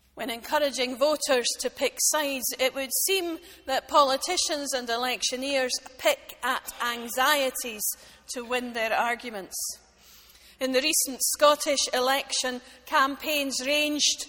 When encouraging voters to pick sides, it would seem that politicians and electioneers pick at anxieties to win their arguments. In the recent Scottish election, campaigns ranged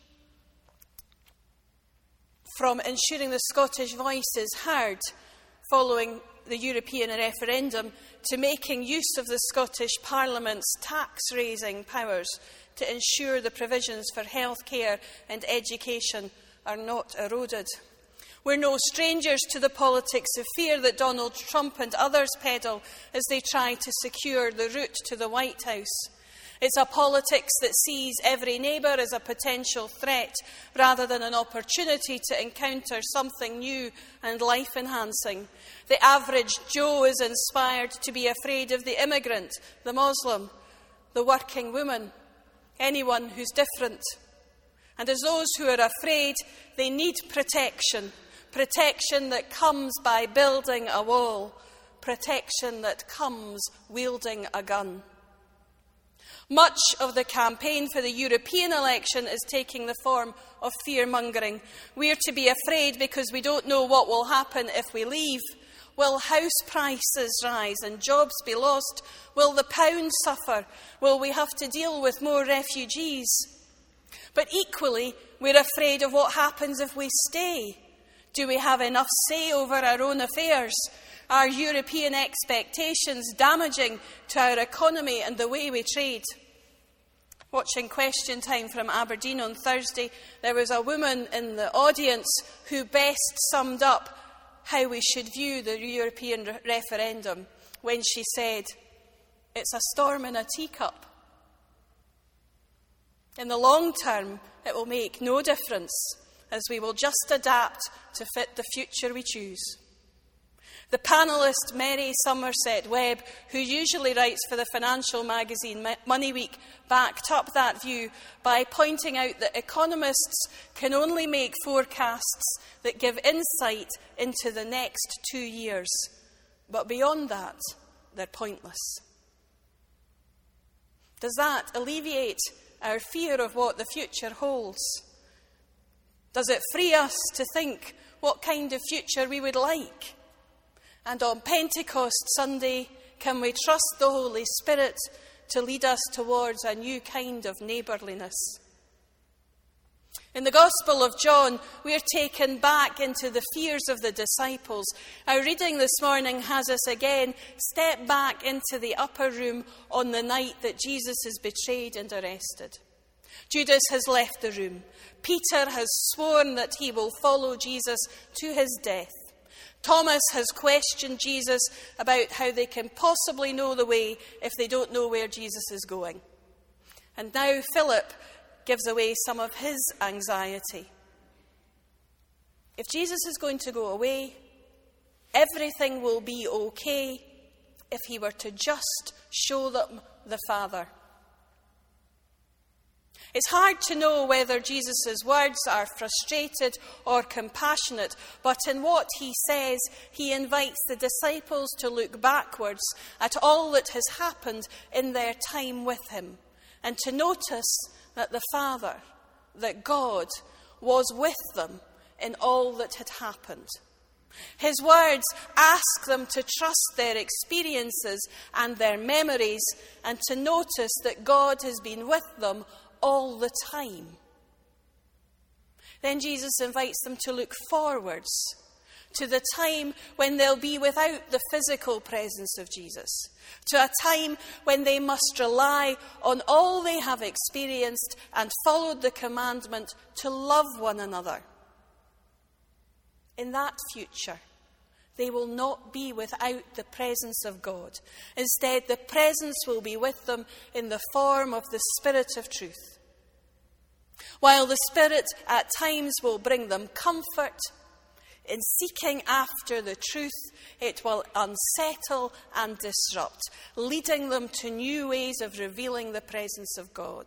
from ensuring the Scottish voice is heard following the European referendum to making use of the Scottish Parliament's tax-raising powers to ensure the provisions for healthcare and education are not eroded. We're no strangers to the politics of fear that Donald Trump and others peddle as they try to secure the route to the White House. It's a politics that sees every neighbour as a potential threat rather than an opportunity to encounter something new and life-enhancing. The average Joe is inspired to be afraid of the immigrant, the Muslim, the working woman, anyone who's different. And as those who are afraid, they need protection. Protection that comes by building a wall. Protection that comes wielding a gun. Much of the campaign for the European election is taking the form of fear-mongering. We're to be afraid because we don't know what will happen if we leave. Will house prices rise and jobs be lost? Will the pound suffer? Will we have to deal with more refugees? But equally, we're afraid of what happens if we stay. Do we have enough say over our own affairs? Are European expectations damaging to our economy and the way we trade? Watching Question Time from Aberdeen on Thursday, there was a woman in the audience who best summed up how we should view the European referendum when she said, "It's a storm in a teacup." In the long term, it will make no difference, as we will just adapt to fit the future we choose. The panellist Mary Somerset Webb, who usually writes for the financial magazine Money Week, backed up that view by pointing out that economists can only make forecasts that give insight into the next 2 years. But beyond that, they're pointless. Does that alleviate our fear of what the future holds? Does it free us to think what kind of future we would like? And on Pentecost Sunday, can we trust the Holy Spirit to lead us towards a new kind of neighbourliness? In the Gospel of John, we are taken back into the fears of the disciples. Our reading this morning has us again step back into the upper room on the night that Jesus is betrayed and arrested. Judas has left the room. Peter has sworn that he will follow Jesus to his death. Thomas has questioned Jesus about how they can possibly know the way if they don't know where Jesus is going. And now Philip gives away some of his anxiety. If Jesus is going to go away, everything will be okay if he were to just show them the Father. It's hard to know whether Jesus' words are frustrated or compassionate, but in what he says, he invites the disciples to look backwards at all that has happened in their time with him, and to notice that the Father, that God, was with them in all that had happened. His words ask them to trust their experiences and their memories, and to notice that God has been with them all the time. Then Jesus invites them to look forwards to the time when they'll be without the physical presence of Jesus, to a time when they must rely on all they have experienced and followed the commandment to love one another. In that future, they will not be without the presence of God. Instead, the presence will be with them in the form of the Spirit of truth. While the Spirit at times will bring them comfort, in seeking after the truth, it will unsettle and disrupt, leading them to new ways of revealing the presence of God.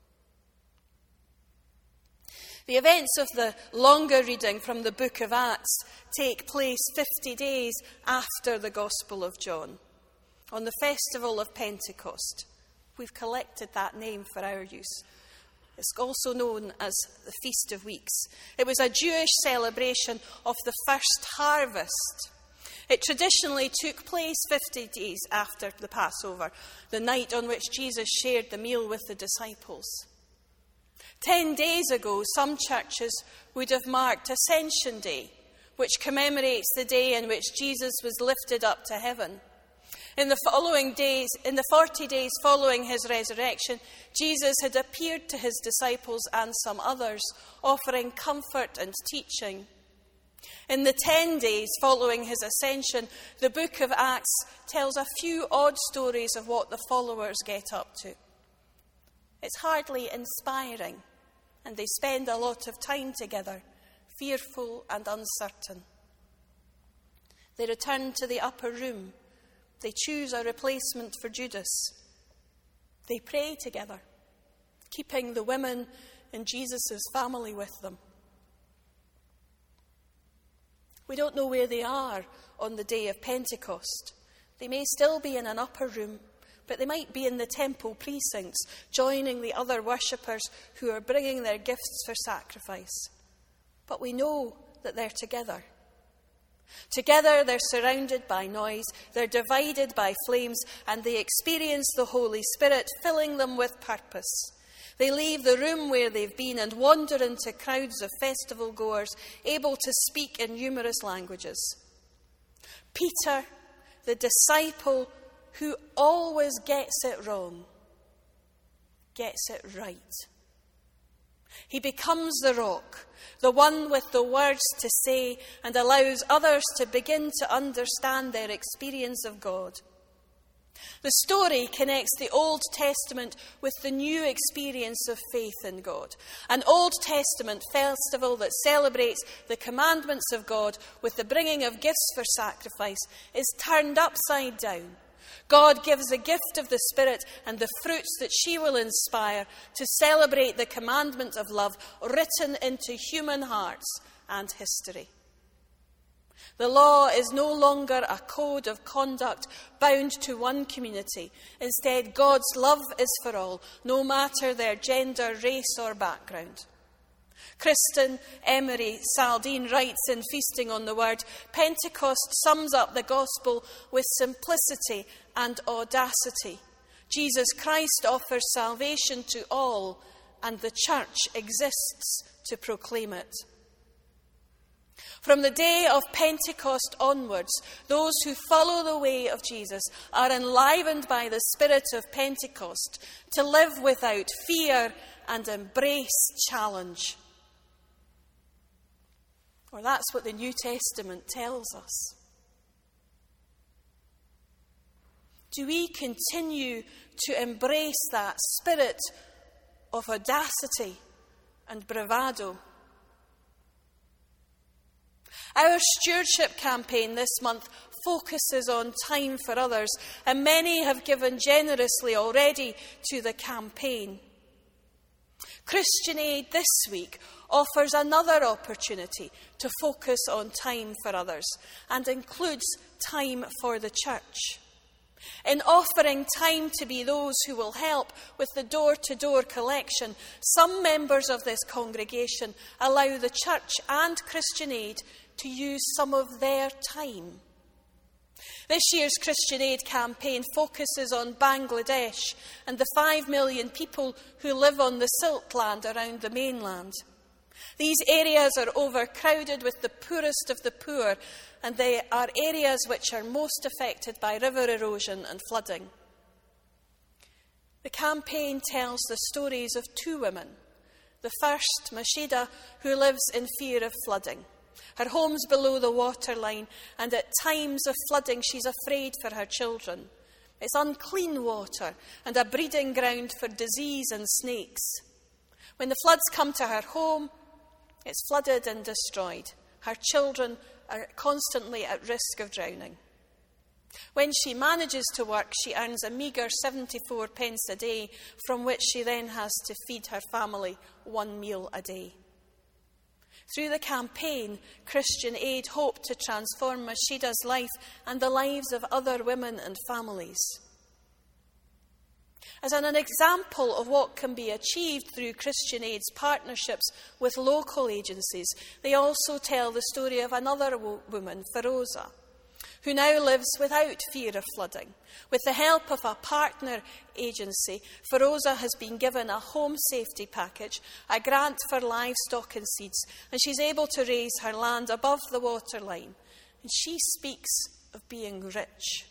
The events of the longer reading from the book of Acts take place 50 days after the Gospel of John, on the festival of Pentecost. We've collected that name for our use. It's also known as the Feast of Weeks. It was a Jewish celebration of the first harvest. It traditionally took place 50 days after the Passover, the night on which Jesus shared the meal with the disciples. 10 days ago, some churches would have marked Ascension Day, which commemorates the day in which Jesus was lifted up to heaven. In the 40 days following his resurrection, Jesus had appeared to his disciples and some others, offering comfort and teaching. In the 10 days following his ascension, the book of Acts tells a few odd stories of what the followers get up to. It's hardly inspiring, and they spend a lot of time together, fearful and uncertain. They return to the upper room. They choose a replacement for Judas. They pray together, keeping the women in Jesus' family with them. We don't know where they are on the day of Pentecost. They may still be in an upper room, but they might be in the temple precincts, joining the other worshippers who are bringing their gifts for sacrifice. But we know that they're together. Together, they're surrounded by noise, they're divided by flames, and they experience the Holy Spirit filling them with purpose. They leave the room where they've been and wander into crowds of festival goers, able to speak in numerous languages. Peter, the disciple who always gets it wrong, gets it right. He becomes the rock, the one with the words to say, and allows others to begin to understand their experience of God. The story connects the Old Testament with the new experience of faith in God. An Old Testament festival that celebrates the commandments of God with the bringing of gifts for sacrifice is turned upside down. God gives a gift of the Spirit and the fruits that she will inspire to celebrate the commandment of love written into human hearts and history. The law is no longer a code of conduct bound to one community. Instead, God's love is for all, no matter their gender, race or background. Kristen Emery Saldine writes in Feasting on the Word, Pentecost sums up the gospel with simplicity and audacity. Jesus Christ offers salvation to all, and the church exists to proclaim it. From the day of Pentecost onwards, those who follow the way of Jesus are enlivened by the spirit of Pentecost to live without fear and embrace challenge. Or that's what the New Testament tells us. Do we continue to embrace that spirit of audacity and bravado? Our stewardship campaign this month focuses on time for others, and many have given generously already to the campaign. Christian Aid this week offers another opportunity to focus on time for others and includes time for the church. In offering time to be those who will help with the door-to-door collection, some members of this congregation allow the church and Christian Aid to use some of their time. This year's Christian Aid campaign focuses on Bangladesh and the 5 million people who live on the siltland around the mainland. These areas are overcrowded with the poorest of the poor, and they are areas which are most affected by river erosion and flooding. The campaign tells the stories of 2 women. The first, Mashida, who lives in fear of flooding. Her home's below the waterline, and at times of flooding she's afraid for her children. It's unclean water and a breeding ground for disease and snakes. When the floods come to her home, it's flooded and destroyed. Her children are constantly at risk of drowning. When she manages to work, she earns a meagre 74 pence a day, from which she then has to feed her family 1 meal a day. Through the campaign, Christian Aid hoped to transform Mashida's life and the lives of other women and families. As an example of what can be achieved through Christian Aid's partnerships with local agencies, they also tell the story of another woman, Feroza, who now lives without fear of flooding. With the help of a partner agency, Feroza has been given a home safety package, a grant for livestock and seeds, and she's able to raise her land above the waterline. And she speaks of being rich.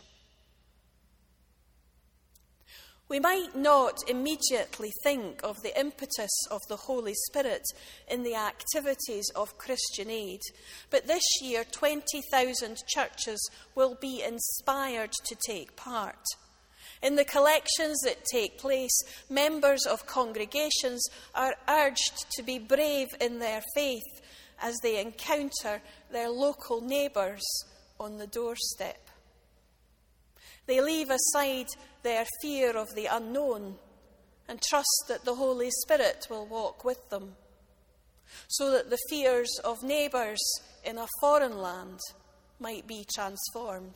We might not immediately think of the impetus of the Holy Spirit in the activities of Christian Aid, but this year 20,000 churches will be inspired to take part. In the collections that take place, members of congregations are urged to be brave in their faith as they encounter their local neighbours on the doorstep. They leave aside their fear of the unknown and trust that the Holy Spirit will walk with them, so that the fears of neighbours in a foreign land might be transformed.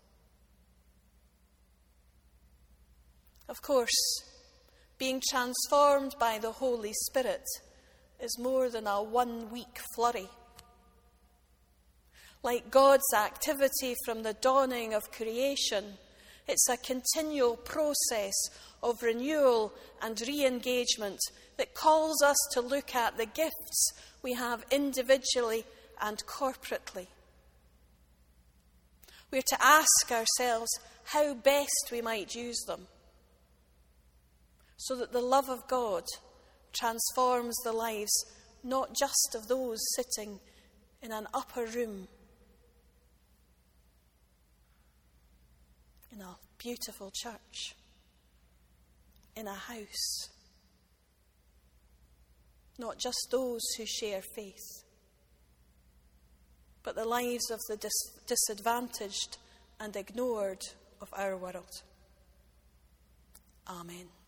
Of course, being transformed by the Holy Spirit is more than a one-week flurry. Like God's activity from the dawning of creation, it's a continual process of renewal and re-engagement that calls us to look at the gifts we have individually and corporately. We're to ask ourselves how best we might use them, so that the love of God transforms the lives not just of those sitting in an upper room, in a beautiful church, in a house, not just those who share faith, but the lives of the disadvantaged and ignored of our world. Amen.